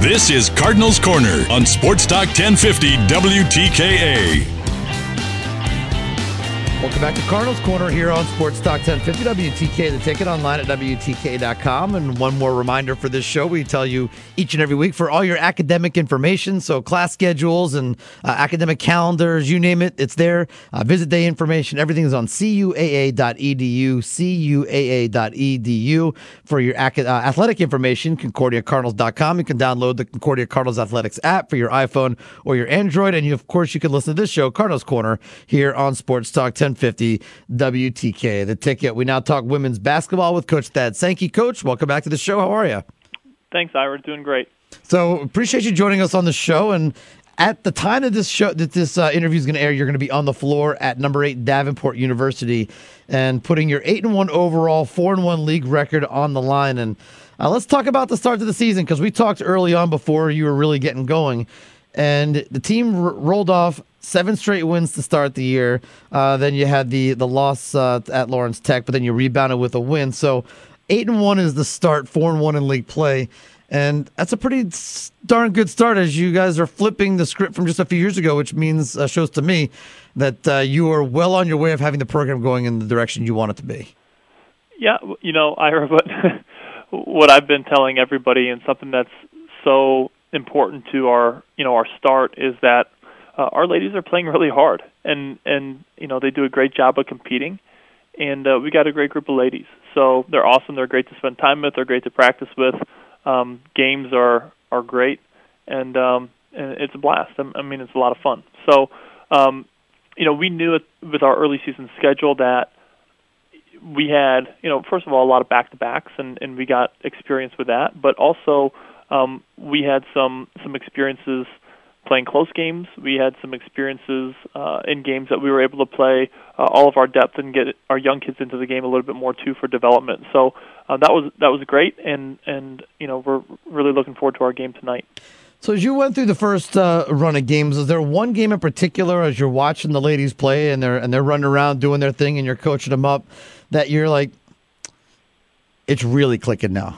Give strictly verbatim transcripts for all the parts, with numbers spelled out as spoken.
This is Cardinals Corner on Sports Talk ten fifty W T K A. Welcome back to Cardinals Corner here on Sports Talk ten fifty W T K, the ticket online at W T K dot com. And one more reminder for this show, we tell you each and every week for all your academic information, so class schedules and uh, academic calendars, you name it, it's there. Uh, visit day information, everything is on C U A A dot E D U, C U A A dot E D U. For your ac- uh, athletic information, Concordia Cardinals dot com. You can download the Concordia Cardinals Athletics app for your iPhone or your Android. And you, of course, you can listen to this show, Cardinals Corner, here on Sports Talk ten fifty W T K. The ticket. We now talk women's basketball with Coach Thad Sankey. Coach, welcome back to the show. How are you? Thanks, Ira. Doing great. So appreciate you joining us on the show. And at the time that this show, that this uh, interview is going to air, you're going to be on the floor at number eight Davenport University and putting your eight and one overall, four and one league record on the line. And uh, let's talk about the start of the season, because we talked early on before you were really getting going. And the team r- rolled off seven straight wins to start the year. Uh, then you had the the loss uh, at Lawrence Tech, but then you rebounded with a win. So eight and one is the start, four and one in league play, and that's a pretty darn good start, as you guys are flipping the script from just a few years ago, which means uh, shows to me that uh, you are well on your way of having the program going in the direction you want it to be. Yeah, you know, Ira, but what I've been telling everybody, and something that's so important to our, you know, our start, is that uh, our ladies are playing really hard, and and you know, they do a great job of competing, and uh, we got a great group of ladies. So they're awesome. They're great to spend time with. They're great to practice with. Um, games are are great, and um, and it's a blast. I mean, it's a lot of fun. So, um, you know, we knew it, with our early season schedule, that we had, you know, first of all, a lot of back-to-backs, and, and we got experience with that. But also, um, we had some some experiences playing close games. We had some experiences uh, in games that we were able to play uh, all of our depth and get our young kids into the game a little bit more too for development. So uh, that was that was great, and and you know, we're really looking forward to our game tonight. So as you went through the first uh, run of games, is there one game in particular, as you're watching the ladies play and they're and they're running around doing their thing and you're coaching them up, that you're like, it's really clicking now?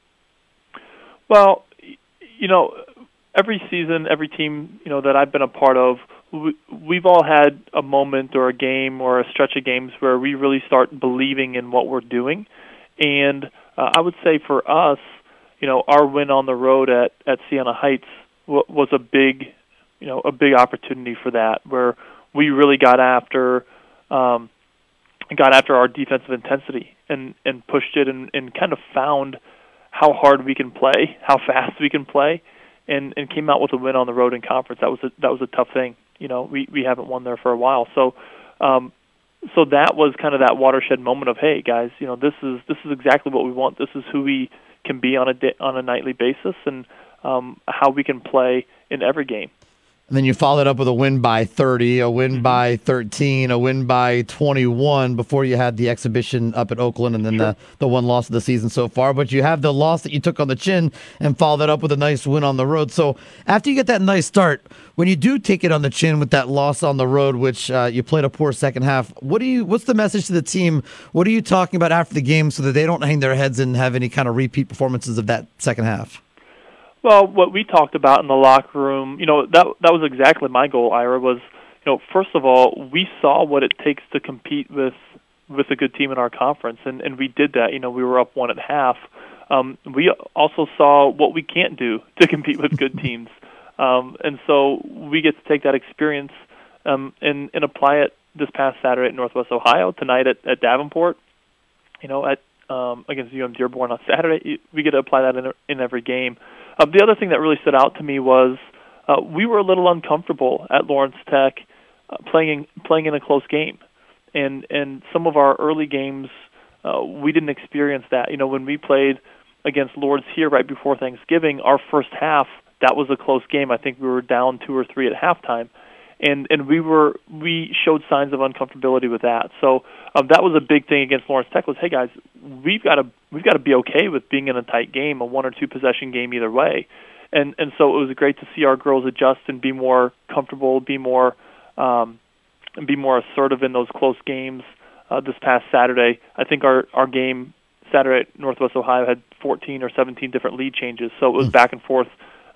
Well, you know, every season, every team, you know, that I've been a part of, we, we've all had a moment or a game or a stretch of games where we really start believing in what we're doing. And uh, I would say for us, you know, our win on the road at, at Siena Heights w- was a big, you know, a big opportunity for that, where we really got after, um, got after our defensive intensity and, and pushed it and, and kind of found how hard we can play, how fast we can play, and, and came out with a win on the road in conference. That was a, that was a tough thing. You know, we, we haven't won there for a while. So, um, so that was kind of that watershed moment of, hey guys, you know, this is this is exactly what we want. This is who we can be on a day, on a nightly basis, and um, how we can play in every game. And then you followed up with a win by thirty, a win mm-hmm. by thirteen, a win by twenty-one before you had the exhibition up at Oakland, and then sure. the, the one loss of the season so far. But you have the loss that you took on the chin and followed that up with a nice win on the road. So after you get that nice start, when you do take it on the chin with that loss on the road, which uh, you played a poor second half, what do you? What's the message to the team? What are you talking about after the game so that they don't hang their heads and have any kind of repeat performances of that second half? Well, what we talked about in the locker room, you know, that that was exactly my goal, Ira, was, you know, first of all, we saw what it takes to compete with with a good team in our conference, and, and we did that. You know, we were up one at half. Um, we also saw what we can't do to compete with good teams. Um, and so we get to take that experience um, and, and apply it this past Saturday at Northwest Ohio, tonight at, at Davenport, you know, at um, against U M Dearborn on Saturday. We get to apply that in, in every game. Uh, the other thing that really stood out to me was uh, we were a little uncomfortable at Lawrence Tech uh, playing in, playing in a close game, and and some of our early games uh, we didn't experience that. You know, when we played against Lourdes here right before Thanksgiving, our first half, that was a close game. I think we were down two or three at halftime, and and we were we showed signs of uncomfortability with that. So um, that was a big thing against Lawrence Tech. Was, hey guys, we've got to we've got to be okay with being in a tight game, a one or two possession game either way, and and so it was great to see our girls adjust and be more comfortable, be more um, and be more assertive in those close games. Uh, this past Saturday, I think our our game Saturday at Northwest Ohio had fourteen or seventeen different lead changes, so it was back and forth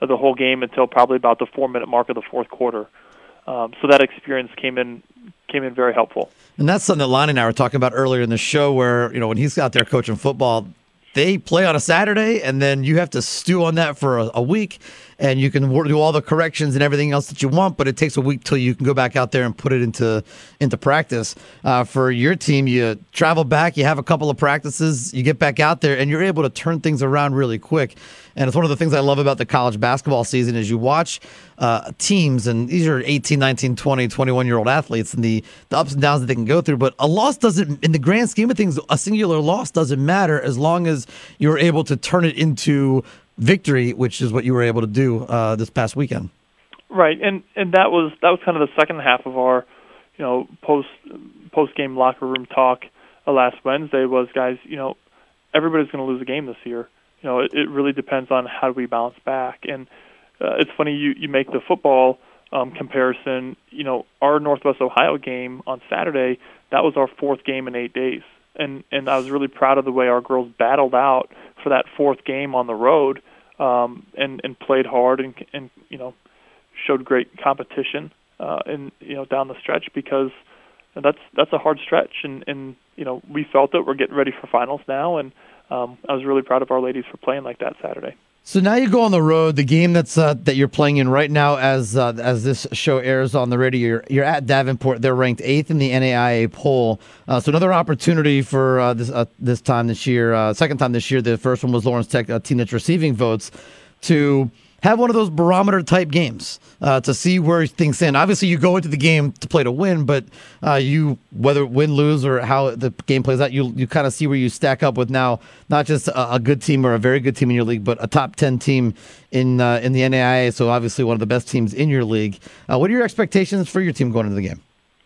of the whole game until probably about the four-minute mark of the fourth quarter. Um, so that experience came in came in very helpful. And that's something that Lonnie and I were talking about earlier in the show where, you know, when he's out there coaching football, they play on a Saturday, and then you have to stew on that for a, a week, and you can do all the corrections and everything else that you want, but it takes a week till you can go back out there and put it into into practice. Uh, for your team, you travel back, you have a couple of practices, you get back out there, and you're able to turn things around really quick. And it's one of the things I love about the college basketball season is you watch uh, teams, and these are eighteen, nineteen, twenty, twenty-one-year-old athletes, and the, the ups and downs that they can go through. But a loss doesn't, in the grand scheme of things, a singular loss doesn't matter as long as you're able to turn it into victory, which is what you were able to do uh, this past weekend. Right, and and that was that was kind of the second half of our, you know, post post game locker room talk uh, last Wednesday was, guys, you know, everybody's going to lose a game this year. You know, it, it really depends on how do we bounce back. And uh, it's funny you, you make the football um, comparison. You know, our Northwest Ohio game on Saturday, that was our fourth game in eight days. And and I was really proud of the way our girls battled out for that fourth game on the road um, and, and played hard and, and, you know, showed great competition uh, and, you know, down the stretch because that's that's a hard stretch. And, and, you know, we felt it. We're getting ready for finals now, and Um, I was really proud of our ladies for playing like that Saturday. So now you go on the road. The game that's uh, that you're playing in right now, as uh, as this show airs on the radio, you're, you're at Davenport. They're ranked eighth in the N A I A poll. Uh, so another opportunity for uh, this uh, this time this year, uh, second time this year. The first one was Lawrence Tech, a team that's receiving votes, to have one of those barometer type games uh, to see where things stand. Obviously, you go into the game to play to win, but uh, you, whether win, lose, or how the game plays out, you you kind of see where you stack up with now not just a, a good team or a very good team in your league, but a top ten team in uh, in the N A I A. So obviously, one of the best teams in your league. Uh, what are your expectations for your team going into the game?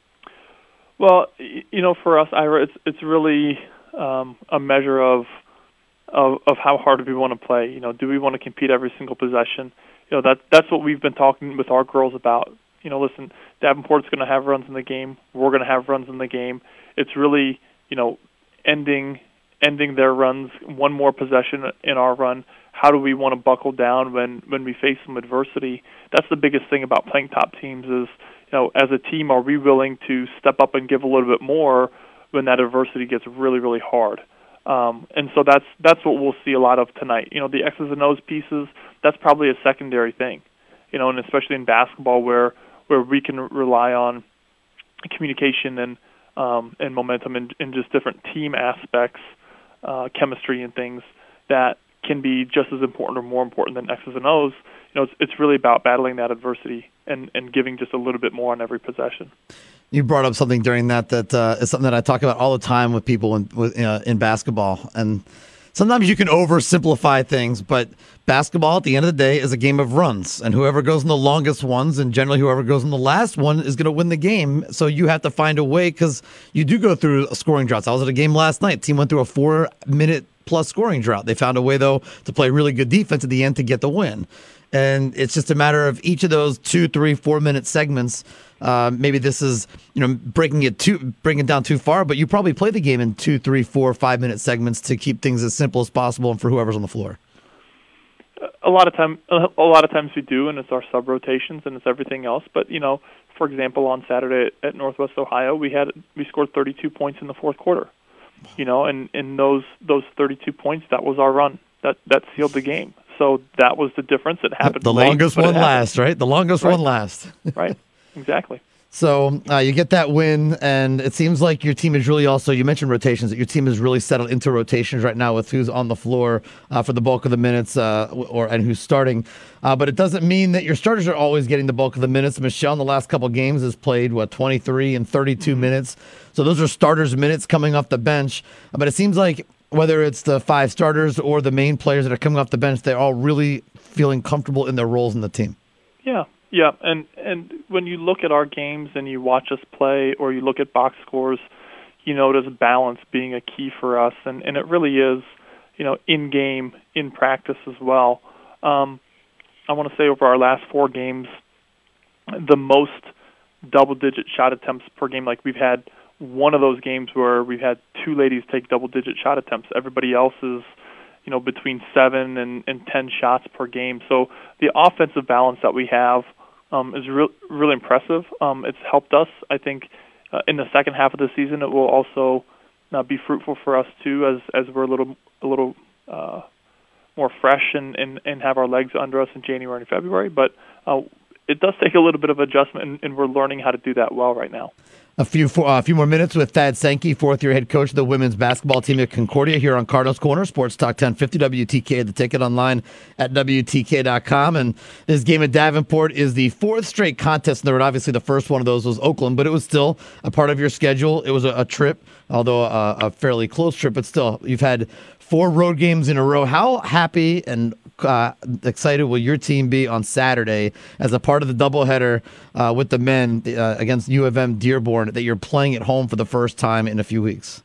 Well, you know, for us, Ira, it's it's really um, a measure of. Of, of how hard we want to play. You know, do we want to compete every single possession? You know, that that's what we've been talking with our girls about. You know, listen, Davenport's going to have runs in the game. We're going to have runs in the game. It's really, you know, ending ending their runs, one more possession in our run. How do we want to buckle down when, when we face some adversity? That's the biggest thing about playing top teams is, you know, as a team, are we willing to step up and give a little bit more when that adversity gets really, really hard? Um, and so that's that's what we'll see a lot of tonight. You know, the X's and O's pieces, that's probably a secondary thing. You know, and especially in basketball where where we can rely on communication and um, and momentum and, and just different team aspects, uh, chemistry and things that can be just as important or more important than X's and O's. You know, it's, it's really about battling that adversity and, and giving just a little bit more on every possession. You brought up something during that that uh, is something that I talk about all the time with people in with, uh, in basketball. And sometimes you can oversimplify things, but basketball at the end of the day is a game of runs. And whoever goes in the longest ones, and generally whoever goes in the last one, is going to win the game. So you have to find a way because you do go through scoring droughts. I was at a game last night. Team went through a four-minute plus scoring drought. They found a way, though, to play really good defense at the end to get the win. And it's just a matter of each of those two, three, four-minute segments. Uh, maybe this is, you know, breaking it too, bringing it down too far, but you probably play the game in two, three, four, five-minute segments to keep things as simple as possible and for whoever's on the floor. A lot of time, a lot of times we do, and it's our sub rotations and it's everything else. But you know, for example, on Saturday at Northwest Ohio, we had we scored thirty-two points in the fourth quarter. You know, and in those those thirty-two points, that was our run. That that sealed the game. So that was the difference. It happened. The late, longest one lasts, right? The longest right. one lasts. Right. Exactly. So uh, you get that win, and it seems like your team is really also, you mentioned rotations, that your team is really settled into rotations right now with who's on the floor uh, for the bulk of the minutes uh, or and who's starting. Uh, but it doesn't mean that your starters are always getting the bulk of the minutes. Michelle in the last couple games has played, what, twenty-three and thirty-two mm-hmm. minutes. So those are starters' minutes coming off the bench. But it seems like whether it's the five starters or the main players that are coming off the bench, they're all really feeling comfortable in their roles in the team. Yeah. Yeah, and, and when you look at our games and you watch us play or you look at box scores, you notice balance being a key for us, and, and it really is, you know, in-game, in practice as well. Um, I want to say over our last four games, the most double-digit shot attempts per game, like we've had one of those games where we've had two ladies take double-digit shot attempts. Everybody else is, you know, between seven and, and ten shots per game. So the offensive balance that we have um, is re- really impressive. Um, it's helped us, I think, uh, in the second half of the season. It will also uh, be fruitful for us too, as as we're a little a little uh, more fresh and, and, and have our legs under us in January and February. But uh, it does take a little bit of adjustment, and, and we're learning how to do that well right now. A few for, uh, a few more minutes with Thad Sankey, fourth-year head coach of the women's basketball team at Concordia, here on Cardinals Corner, Sports Talk ten fifty W T K. The ticket online at W T K dot com. And this game at Davenport is the fourth straight contest in the road. Obviously, the first one of those was Oakland, but it was still a part of your schedule. It was a, a trip, although a, a fairly close trip, but still, you've had four road games in a row. How happy and uh, excited will your team be on Saturday as a part of the doubleheader uh, with the men uh, against U of M Dearborn, that you're playing at home for the first time in a few weeks?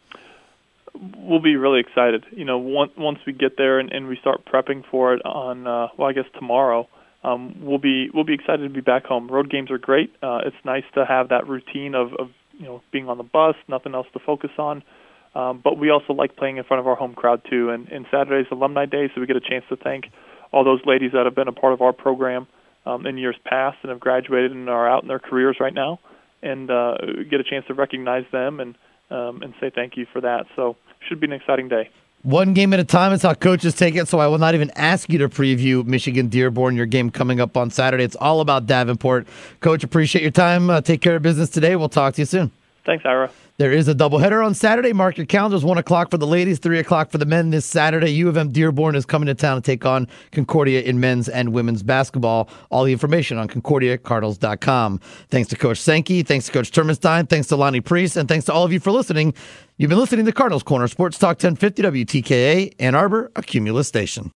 We'll be really excited. You know, once once we get there and, and we start prepping for it on, uh, well, I guess tomorrow, um, we'll be we'll be excited to be back home. Road games are great. Uh, it's nice to have that routine of, of you know being on the bus, nothing else to focus on. Um, but we also like playing in front of our home crowd too. And, and Saturday's Alumni Day, so we get a chance to thank all those ladies that have been a part of our program um, in years past and have graduated and are out in their careers right now, and uh, get a chance to recognize them and um, and say thank you for that. So should be an exciting day. One game at a time is how coaches take it, so I will not even ask you to preview Michigan Dearborn, your game coming up on Saturday. It's all about Davenport. Coach, appreciate your time. Uh, take care of business today. We'll talk to you soon. Thanks, Ira. There is a doubleheader on Saturday. Mark your calendars. one o'clock for the ladies, three o'clock for the men this Saturday. U of M Dearborn is coming to town to take on Concordia in men's and women's basketball. All the information on Concordia Cardinals dot com. Thanks to Coach Sankey. Thanks to Coach Termenstein. Thanks to Lonnie Priest. And thanks to all of you for listening. You've been listening to Cardinals Corner, Sports Talk ten fifty W T K A, Ann Arbor, a Cumulus station.